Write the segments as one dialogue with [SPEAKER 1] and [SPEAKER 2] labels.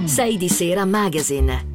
[SPEAKER 1] 6 di Sera Magazine.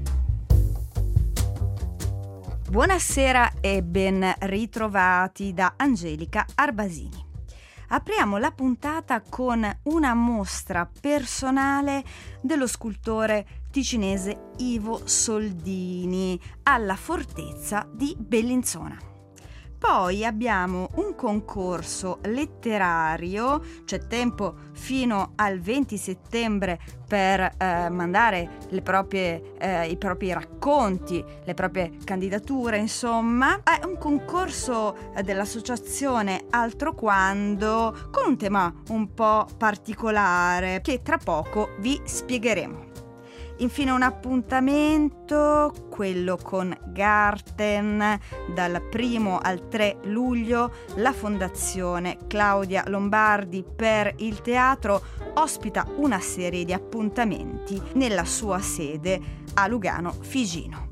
[SPEAKER 2] Buonasera e ben ritrovati da Angelica Arbasini. Apriamo la puntata con una mostra personale dello scultore ticinese Ivo Soldini alla Fortezza di Bellinzona. Poi abbiamo un concorso letterario, c'è tempo fino al 20 settembre per mandare i propri racconti, le proprie candidature, insomma. È un concorso dell'associazione Altro Quando con un tema un po' particolare che tra poco vi spiegheremo. Infine un appuntamento, quello con Garten, dal 1 al 3 luglio la Fondazione Claudia Lombardi per il teatro ospita una serie di appuntamenti nella sua sede a Lugano Figino.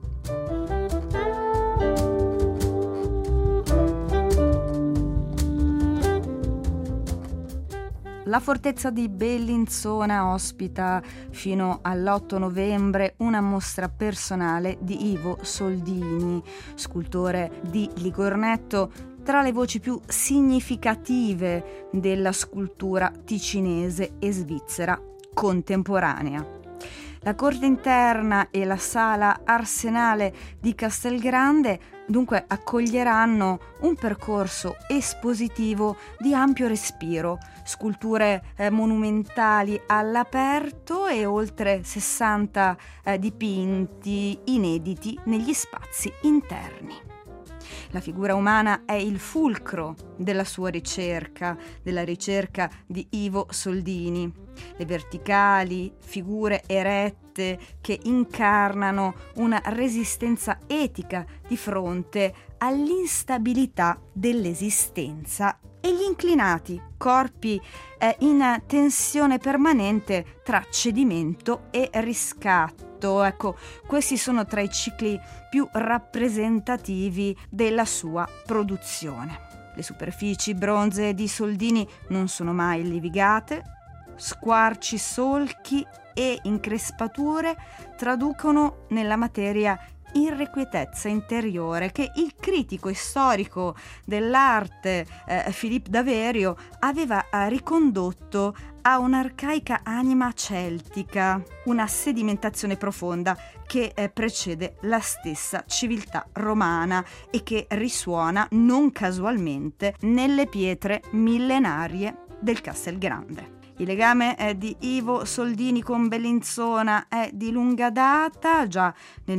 [SPEAKER 2] La Fortezza di Bellinzona ospita fino all'8 novembre una mostra personale di Ivo Soldini, scultore di Ligornetto, tra le voci più significative della scultura ticinese e svizzera contemporanea. La corte interna e la sala Arsenale di Castelgrande dunque accoglieranno un percorso espositivo di ampio respiro, sculture monumentali all'aperto e oltre 60 dipinti inediti negli spazi interni. La figura umana è il fulcro della sua ricerca, della ricerca di Ivo Soldini. Le verticali figure erette che incarnano una resistenza etica di fronte all'instabilità dell'esistenza e gli inclinati corpi in tensione permanente tra cedimento e riscatto. Ecco, questi sono tra i cicli più rappresentativi della sua produzione. Le superfici bronzee di Soldini non sono mai levigate, squarci, solchi e increspature traducono nella materia irrequietezza interiore che il critico e storico dell'arte Philippe Daverio aveva ricondotto a un'arcaica anima celtica, una sedimentazione profonda che precede la stessa civiltà romana e che risuona non casualmente nelle pietre millenarie del Castelgrande. Il legame di Ivo Soldini con Bellinzona è di lunga data. Già nel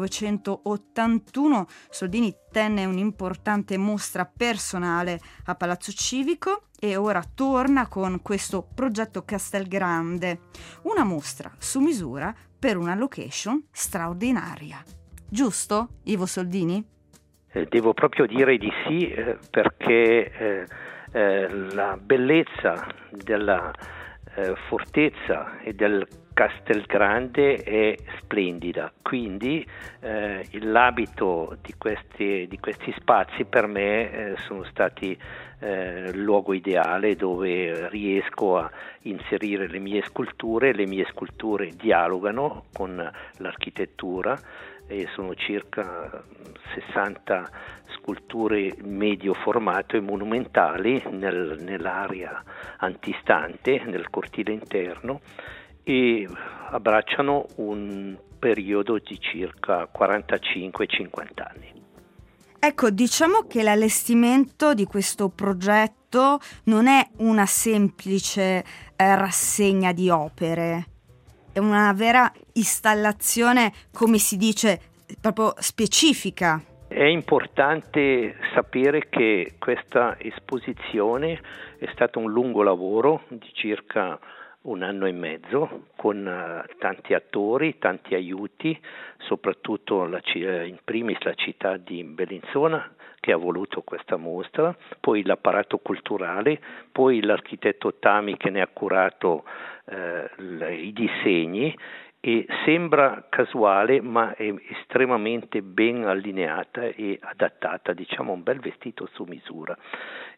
[SPEAKER 2] 1981 Soldini tenne un'importante mostra personale a Palazzo Civico e ora torna con questo progetto Castelgrande, una mostra su misura per una location straordinaria. Giusto, Ivo Soldini?
[SPEAKER 3] Devo proprio dire di sì, perché la bellezza della fortezza e del Castelgrande è splendida, quindi l'abito di questi spazi per me sono stati il luogo ideale dove riesco a inserire le mie sculture dialogano con l'architettura e sono circa 60 sculture medio formato e monumentali nell'area antistante, nel cortile interno, e abbracciano un periodo di circa 45-50 anni.
[SPEAKER 2] Ecco, diciamo che l'allestimento di questo progetto non è una semplice rassegna di opere, è una vera installazione, come si dice, proprio specifica.
[SPEAKER 3] È importante sapere che questa esposizione è stato un lungo lavoro di circa 1 anno e mezzo con tanti attori, tanti aiuti, soprattutto in primis la città di Bellinzona che ha voluto questa mostra, poi l'apparato culturale, poi l'architetto Tami che ne ha curato i disegni, e sembra casuale ma è estremamente ben allineata e adattata, diciamo un bel vestito su misura.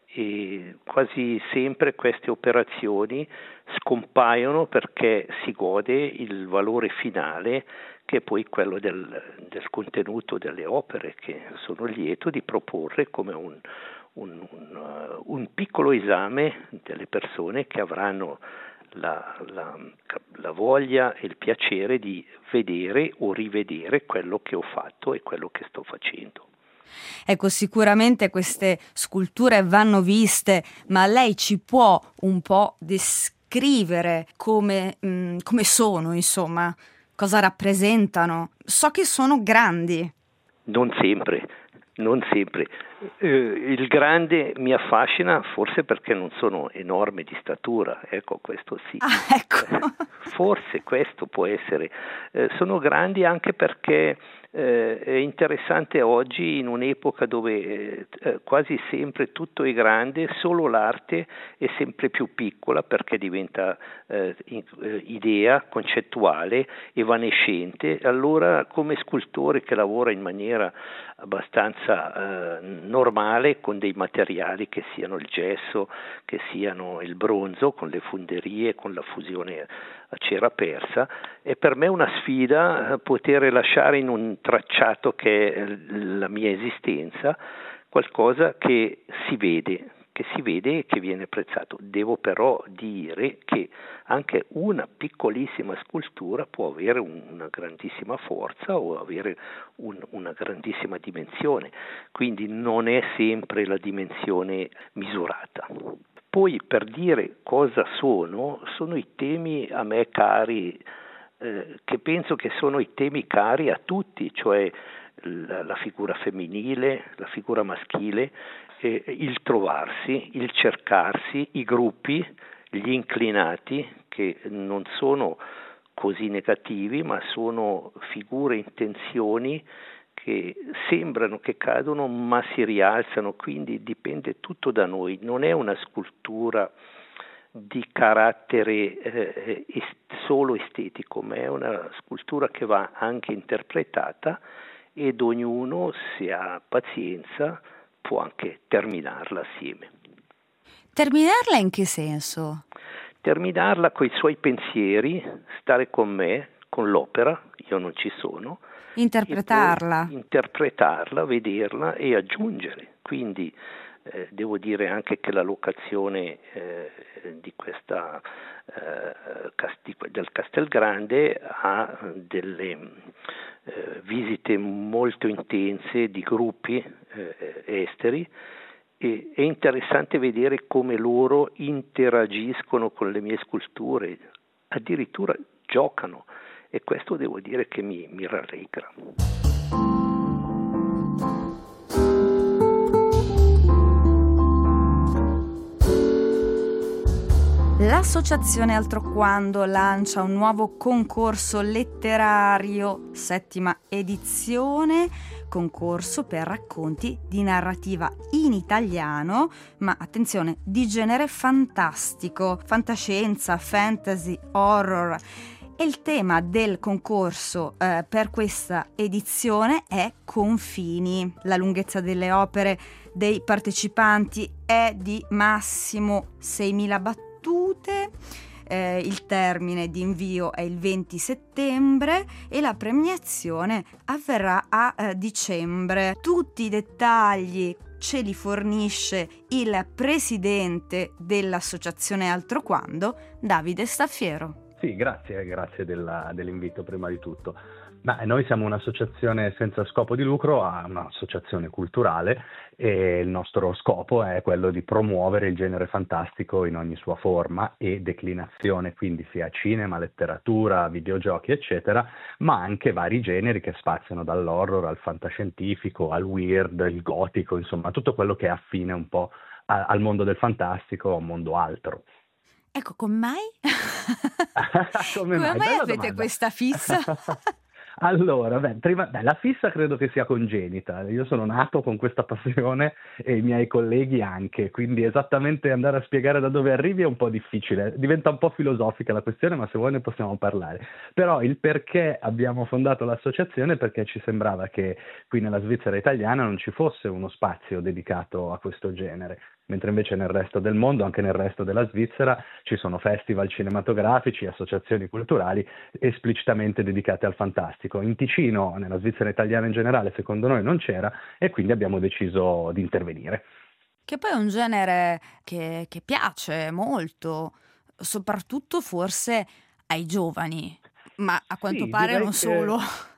[SPEAKER 3] e quasi sempre queste operazioni scompaiono perché si gode il valore finale, che è poi quello del contenuto delle opere, che sono lieto di proporre come un piccolo esame delle persone che avranno la voglia e il piacere di vedere o rivedere quello che ho fatto e quello che sto facendo.
[SPEAKER 2] Ecco, sicuramente queste sculture vanno viste, ma lei ci può un po' descrivere come sono, insomma, cosa rappresentano? So che sono grandi.
[SPEAKER 3] Non sempre. Il grande mi affascina forse perché non sono enorme di statura, ecco, questo sì.
[SPEAKER 2] Ah, ecco.
[SPEAKER 3] Forse questo può essere. Sono grandi anche perché è interessante oggi, in un'epoca dove quasi sempre tutto è grande, solo l'arte è sempre più piccola perché diventa idea concettuale, evanescente. Allora, come scultore che lavora in maniera abbastanza normale con dei materiali che siano il gesso, che siano il bronzo, con le funderie, con la fusione a cera persa, è per me una sfida poter lasciare in un tracciato che è la mia esistenza qualcosa che si vede e che viene apprezzato. Devo però dire che anche una piccolissima scultura può avere una grandissima forza o avere una grandissima dimensione, quindi non è sempre la dimensione misurata. Poi, per dire cosa sono i temi a me cari, che penso che sono i temi cari a tutti, cioè la figura femminile, la figura maschile, il trovarsi, il cercarsi, i gruppi, gli inclinati, che non sono così negativi, ma sono figure, intenzioni che sembrano che cadono ma si rialzano, quindi dipende tutto da noi, non è una scultura di carattere solo estetico, ma è una scultura che va anche interpretata ed ognuno, se ha pazienza, può anche terminarla assieme.
[SPEAKER 2] Terminarla in che senso?
[SPEAKER 3] Terminarla coi suoi pensieri, stare con me, con l'opera, io non ci sono,
[SPEAKER 2] interpretarla,
[SPEAKER 3] vederla e aggiungere. Quindi devo dire anche che la locazione di questa del Castelgrande ha delle visite molto intense di gruppi esteri, e è interessante vedere come loro interagiscono con le mie sculture, addirittura giocano, e questo devo dire che mi rallegra.
[SPEAKER 2] L'Associazione Altroquando lancia un nuovo concorso letterario, 7ª edizione, concorso per racconti di narrativa in italiano, ma attenzione, di genere fantastico, fantascienza, fantasy, horror. E il tema del concorso per questa edizione è confini. La lunghezza delle opere dei partecipanti è di massimo 6.000 battute. Il termine di invio è il 20 settembre e la premiazione avverrà a dicembre. Tutti i dettagli ce li fornisce il presidente dell'Associazione Altroquando, Davide Staffiero.
[SPEAKER 4] Sì, grazie dell'invito prima di tutto. Ma noi siamo un'associazione senza scopo di lucro, un'associazione culturale, e il nostro scopo è quello di promuovere il genere fantastico in ogni sua forma e declinazione, quindi sia cinema, letteratura, videogiochi, eccetera, ma anche vari generi che spaziano dall'horror al fantascientifico, al weird, il gotico, insomma tutto quello che è affine un po' al mondo del fantastico o a un mondo altro.
[SPEAKER 2] Ecco, come mai?
[SPEAKER 4] Come mai
[SPEAKER 2] avete
[SPEAKER 4] domanda.
[SPEAKER 2] Questa fissa?
[SPEAKER 4] Allora, la fissa credo che sia congenita. Io sono nato con questa passione e i miei colleghi anche, quindi esattamente andare a spiegare da dove arrivi è un po' difficile. Diventa un po' filosofica la questione, ma se vuoi ne possiamo parlare. Però il perché abbiamo fondato l'associazione è perché ci sembrava che qui nella Svizzera italiana non ci fosse uno spazio dedicato a questo genere. mentre invece nel resto del mondo, anche nel resto della Svizzera, ci sono festival cinematografici, associazioni culturali esplicitamente dedicate al fantastico. In Ticino, nella Svizzera italiana in generale, secondo noi non c'era, e quindi abbiamo deciso di intervenire.
[SPEAKER 2] Che poi è un genere che piace molto, soprattutto forse ai giovani, ma a quanto
[SPEAKER 4] Sì,
[SPEAKER 2] pare
[SPEAKER 4] direi
[SPEAKER 2] non
[SPEAKER 4] che...
[SPEAKER 2] solo.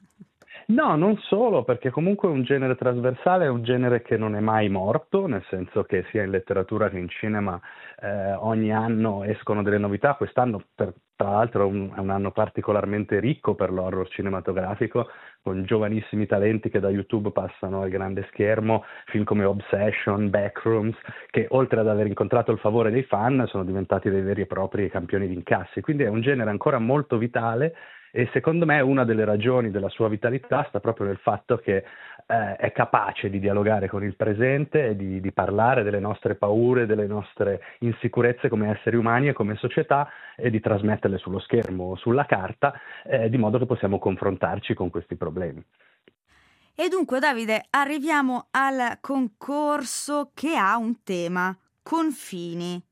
[SPEAKER 4] No, non solo, perché comunque è un genere trasversale, è un genere che non è mai morto, nel senso che sia in letteratura che in cinema ogni anno escono delle novità. Quest'anno, tra l'altro, è un anno particolarmente ricco per l'horror cinematografico, con giovanissimi talenti che da YouTube passano al grande schermo, film come Obsession, Backrooms, che oltre ad aver incontrato il favore dei fan sono diventati dei veri e propri campioni di incassi. Quindi è un genere ancora molto vitale. E secondo me una delle ragioni della sua vitalità sta proprio nel fatto che è capace di dialogare con il presente e di parlare delle nostre paure, delle nostre insicurezze come esseri umani e come società, e di trasmetterle sullo schermo o sulla carta, di modo che possiamo confrontarci con questi problemi.
[SPEAKER 2] E dunque, Davide, arriviamo al concorso che ha un tema: confini.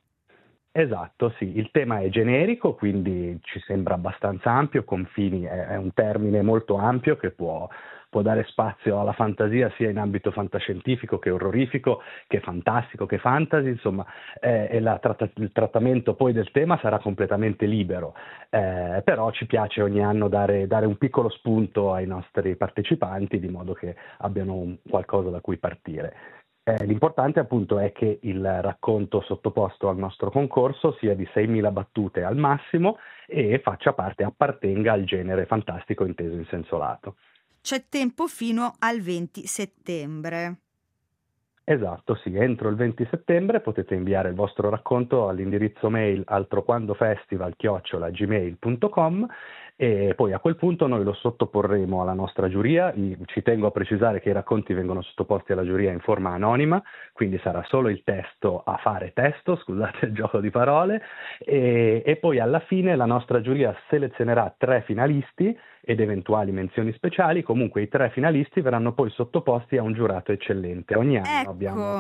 [SPEAKER 4] Esatto, sì, il tema è generico, quindi ci sembra abbastanza ampio. Confini è un termine molto ampio che può dare spazio alla fantasia sia in ambito fantascientifico che orrorifico, che fantastico, che fantasy, insomma, e il trattamento poi del tema sarà completamente libero, però ci piace ogni anno dare un piccolo spunto ai nostri partecipanti, di modo che abbiano qualcosa da cui partire. L'importante appunto è che il racconto sottoposto al nostro concorso sia di 6.000 battute al massimo e appartenga al genere fantastico inteso in senso lato.
[SPEAKER 2] C'è tempo fino al 20 settembre.
[SPEAKER 4] Esatto, sì, entro il 20 settembre potete inviare il vostro racconto all'indirizzo mail altroquandofestival@gmail.com, e poi a quel punto noi lo sottoporremo alla nostra giuria. Ci tengo a precisare che i racconti vengono sottoposti alla giuria in forma anonima, quindi sarà solo il testo a fare testo, scusate il gioco di parole, e poi alla fine la nostra giuria selezionerà 3 finalisti ed eventuali menzioni speciali. Comunque i 3 finalisti verranno poi sottoposti a un giurato eccellente. Ogni anno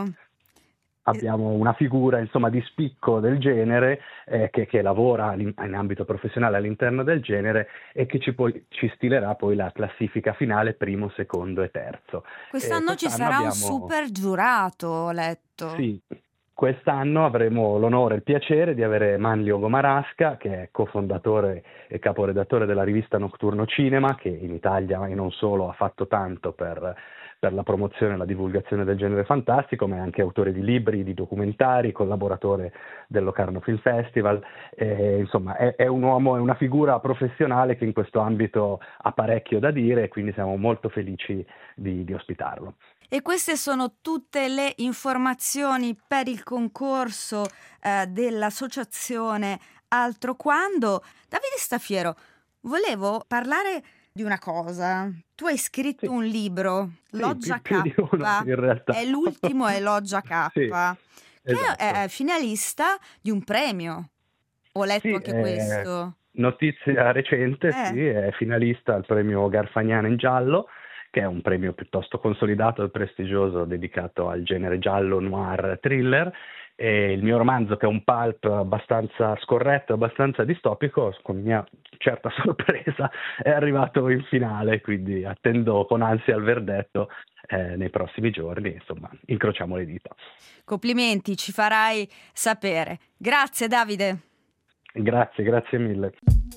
[SPEAKER 4] abbiamo una figura, insomma, di spicco del genere che lavora in ambito professionale all'interno del genere e che ci stilerà poi la classifica finale, primo, secondo e terzo.
[SPEAKER 2] Quest'anno ci sarà un super giurato, ho letto.
[SPEAKER 4] Sì. Quest'anno avremo l'onore e il piacere di avere Manlio Gomarasca, che è cofondatore e caporedattore della rivista Nocturno Cinema, che in Italia e non solo ha fatto tanto per la promozione e la divulgazione del genere fantastico, ma è anche autore di libri, di documentari, collaboratore del Locarno Film Festival. Insomma, è un uomo, è una figura professionale che in questo ambito ha parecchio da dire, e quindi siamo molto felici di ospitarlo.
[SPEAKER 2] E queste sono tutte le informazioni per il concorso dell'associazione Altro Quando. Davide Staffiero, volevo parlare di una cosa. Tu hai scritto un libro, Loggia K,
[SPEAKER 4] di uno, in realtà.
[SPEAKER 2] È l'ultimo, è Loggia K,
[SPEAKER 4] sì,
[SPEAKER 2] che
[SPEAKER 4] esatto.
[SPEAKER 2] è finalista di un premio. Ho letto anche questo.
[SPEAKER 4] Notizia recente, sì, è finalista al premio Garfagnana in giallo, che è un premio piuttosto consolidato e prestigioso dedicato al genere giallo, noir, thriller. E il mio romanzo, che è un pulp abbastanza scorretto, abbastanza distopico, con mia certa sorpresa è arrivato in finale, quindi attendo con ansia il verdetto nei prossimi giorni. Insomma, incrociamo le dita.
[SPEAKER 2] Complimenti, ci farai sapere. Grazie Davide.
[SPEAKER 4] Grazie mille.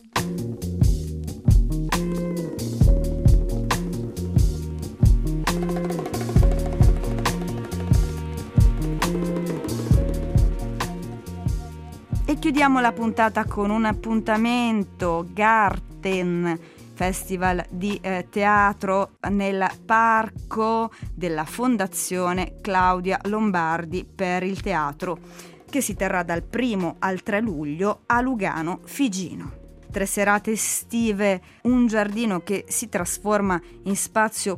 [SPEAKER 2] E chiudiamo la puntata con un appuntamento Garten, festival di teatro nel parco della Fondazione Claudia Lombardi per il teatro, che si terrà dal 1 al 3 luglio a Lugano Figino. 3 serate estive, un giardino che si trasforma in spazio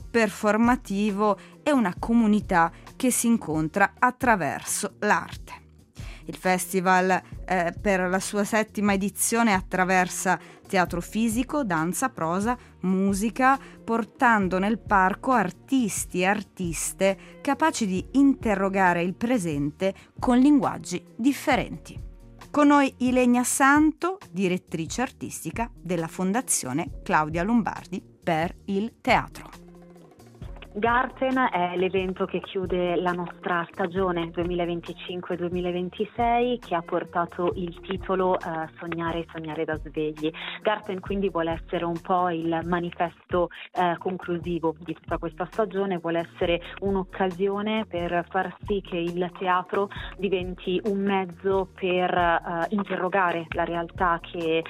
[SPEAKER 2] performativo e una comunità che si incontra attraverso l'arte. Il festival per la sua 7ª edizione attraversa teatro fisico, danza, prosa, musica, portando nel parco artisti e artiste capaci di interrogare il presente con linguaggi differenti. Con noi Ilenia Santo, direttrice artistica della Fondazione Claudia Lombardi per il teatro.
[SPEAKER 5] Garten è l'evento che chiude la nostra stagione 2025-2026, che ha portato il titolo Sognare da svegli. Garten quindi vuole essere un po' il manifesto conclusivo di tutta questa stagione, vuole essere un'occasione per far sì che il teatro diventi un mezzo per interrogare la realtà che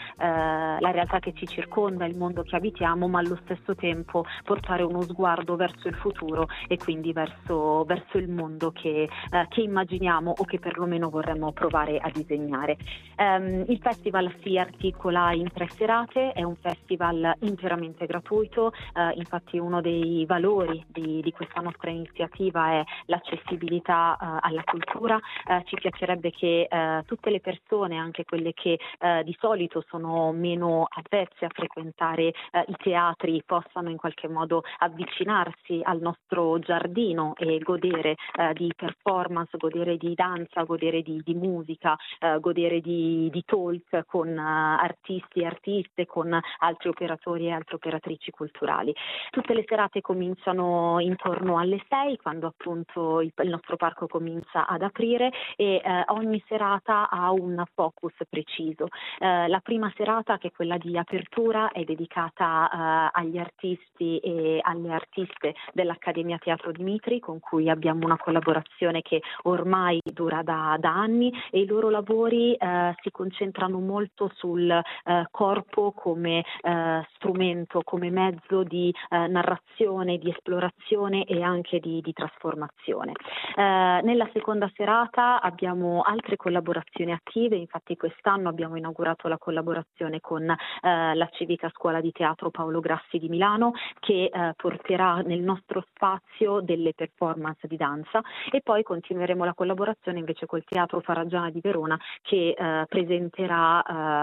[SPEAKER 5] ci circonda, il mondo che abitiamo, ma allo stesso tempo portare uno sguardo verso il futuro e quindi verso il mondo che immaginiamo o che perlomeno vorremmo provare a disegnare. Il festival si articola in 3 serate, è un festival interamente gratuito, infatti uno dei valori di questa nostra iniziativa è l'accessibilità alla cultura. Ci piacerebbe che tutte le persone, anche quelle che di solito sono meno avvezze a frequentare i teatri, possano in qualche modo avvicinarsi al nostro giardino e godere di performance, godere di danza, godere di musica, godere di talk con artisti e artiste, con altri operatori e altre operatrici culturali. Tutte le serate cominciano intorno alle 6, quando appunto il nostro parco comincia ad aprire, e ogni serata ha un focus preciso. La prima serata, che è quella di apertura, è dedicata agli artisti e alle artiste dell'Accademia Teatro di Mitri, con cui abbiamo una collaborazione che ormai dura da anni, e i loro lavori si concentrano molto sul corpo come strumento, come mezzo di narrazione, di esplorazione e anche di trasformazione. Nella seconda serata abbiamo altre collaborazioni attive, infatti quest'anno abbiamo inaugurato la collaborazione con la Civica Scuola di Teatro Paolo Grassi di Milano, che porterà nel nostro spazio delle performance di danza, e poi continueremo la collaborazione invece col Teatro Faraggiana di Verona, che presenterà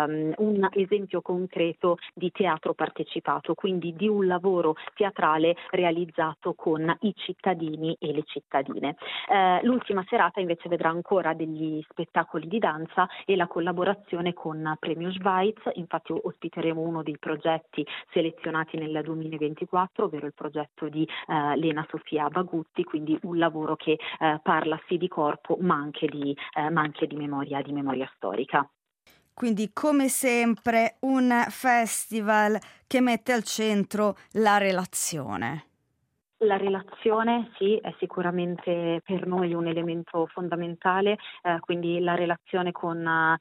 [SPEAKER 5] un esempio concreto di teatro partecipato, quindi di un lavoro teatrale realizzato con i cittadini e le cittadine. L'ultima serata invece vedrà ancora degli spettacoli di danza e la collaborazione con Premio Schweiz. Infatti ospiteremo uno dei progetti selezionati nel 2024, ovvero il progetto di Lena Sofia Bagutti, quindi un lavoro che parla sì di corpo ma anche di memoria storica.
[SPEAKER 2] Quindi, come sempre, un festival che mette al centro la relazione.
[SPEAKER 5] La relazione, sì, è sicuramente per noi un elemento fondamentale, quindi la relazione con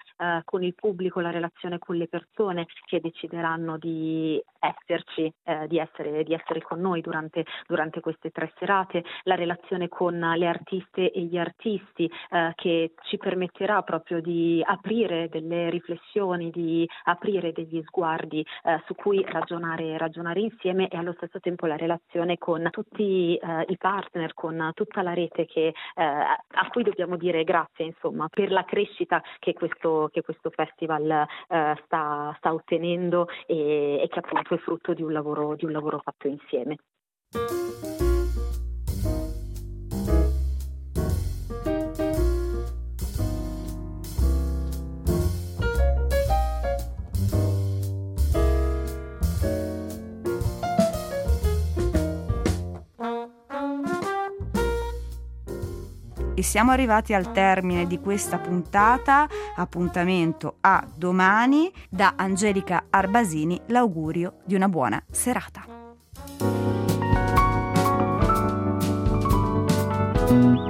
[SPEAKER 5] il pubblico, la relazione con le persone che decideranno di esserci, di essere con noi durante queste 3 serate, la relazione con le artiste e gli artisti, che ci permetterà proprio di aprire delle riflessioni, di aprire degli sguardi su cui ragionare insieme, e allo stesso tempo la relazione con tutti i partner, con tutta la rete a cui dobbiamo dire grazie, insomma, per la crescita che questo festival sta ottenendo, e che appunto è frutto di un lavoro fatto insieme.
[SPEAKER 2] E siamo arrivati al termine di questa puntata. Appuntamento a domani. Da Angelica Arbasini l'augurio di una buona serata.